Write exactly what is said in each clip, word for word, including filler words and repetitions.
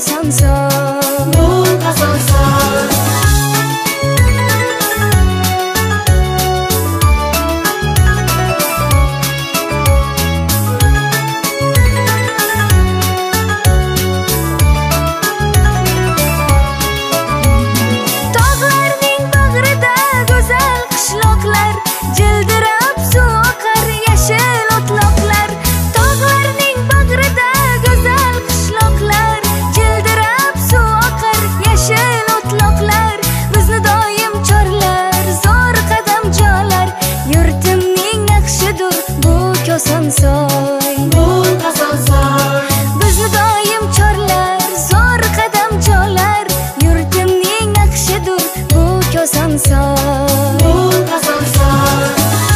kosonsoy, bu kosonsoy. tog'larning bag'rida go'zal qishloqlar, jildirab suv oqar yashil o'tloqlar. Tog'larning bag'rida go'zal qishloqlar, jildirab suv oqar yashil o'tloqlar. Bizni doim chorlar zo'r qadam jolar, yurtimning naqshidur bu kosonsoy, Bu kosonsoy, bizni doim chorlar zo'r qadam jolar, yurtimning naqshidur bu kosonsoy. bu kosonsoy.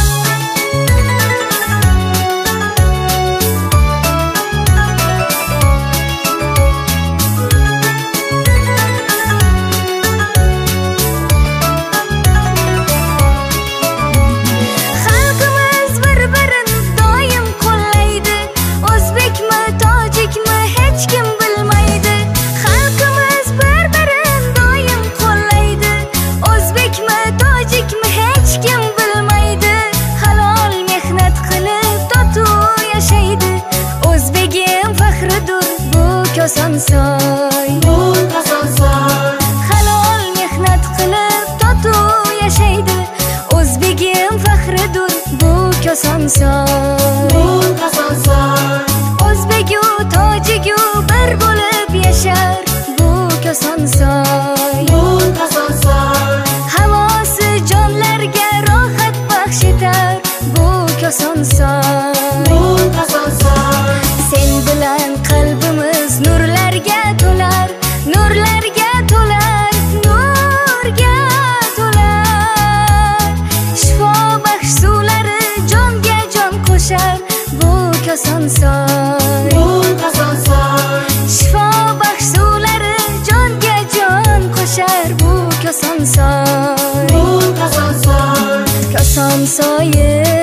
Xalqimiz bir-birin doim qo'llaydi, o'zbekmi, tojikmi hech kim bilmaydi. Xalqimiz bir-birin doim qo'llaydi, o'zbekmi, tojikmi hech kim bilmaydi. Halol mehnat qilib totuv yashaydi, o'zbegim faxridur bu kosonsoy. Bu kosonsoy, Halol mehnat qilib totuv yashaydi, o'zbegim faxridur bu kosonsoy. bu kosonsoy. O'zbegu tojigu bir bo'lib yashar bu kosonsoy. Bu kosonsoy, Havosi jonlarga rohat baxsh etar bu kosonsoy. bu kosonsoy. Sen bilan qalbimiz nurlarga to'lar, nurlarga to'lar, nurga to'lar. Shifo baxsh suvlari jonga jon qo'shar bu kosonsoy. Bu kosonsoy, Shifo baxsh suvlari jonga jon qo'shar bu kosonsoy. bu kosonsoy. Kosonsoy